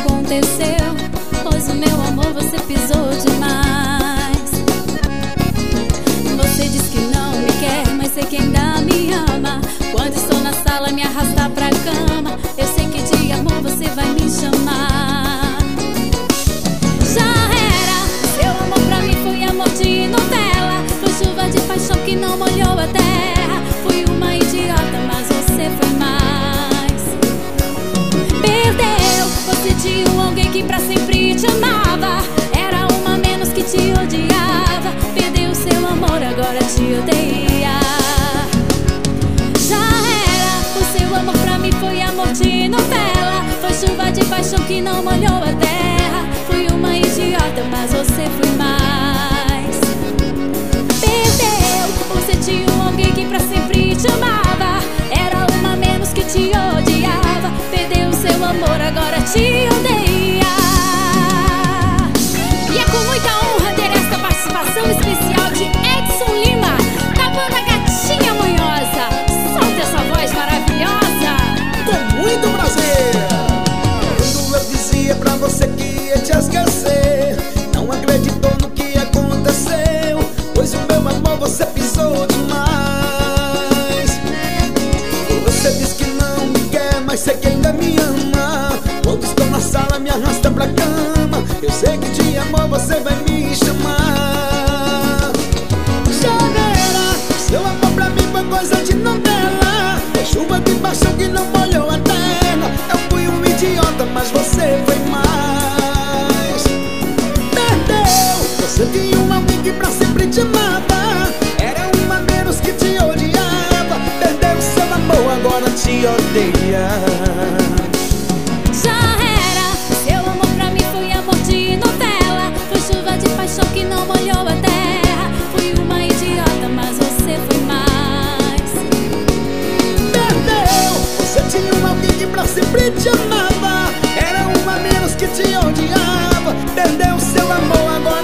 aconteceu, pois o meu amor você pisou demais. Você diz que não me quer, mas sei que ainda me ama. Quando estou na sala me arrasta pra cama, eu sei que de amor você vai me chamar. Já era, seu amor pra mim foi amor de novela, foi chuva de paixão que não molhou a terra. Fui uma idiota, mas você foi mais. Perdeu, você tinha alguém que pra sempre te amava, era uma menos que te odiava. Perdeu seu amor, agora te odeia. Já era, o seu amor pra mim foi amor de novela, foi chuva de paixão que não molhou a terra. Fui uma idiota, mas você foi mais. Perdeu, você tinha alguém que pra sempre te amava, era uma menos que te odiava. Perdeu seu amor, agora te odeia. E é com muita honra ter esta participação especial de Edson Lima, da banda Gatinha Manhosa. Solta essa voz maravilhosa. Com muito prazer. Quando eu dizia pra você que ia te esquecer, não acreditou no que aconteceu, pois o meu amor você pisou demais. Você diz que não me quer, mas sei que ainda me ama. Quando estou na sala me arrasta pra cama, eu sei que de amor você vai me chamar. Já era, seu amor pra mim foi coisa de novela, foi chuva de paixão que não molhou a terra. Eu fui um idiota, mas você foi mais. Perdeu, você tinha um alguém que pra sempre te amava, era uma menos que te odiava. Perdeu seu amor, agora te odeia. Já era, seu amor pra mim foi amor de novela, foi chuva de paixão que não molhou a terra. Fui uma idiota, mas você foi mais. Perdeu, você tinha um alguém que pra sempre te amava, era uma menos que te odiava. Perdeu seu amor, agora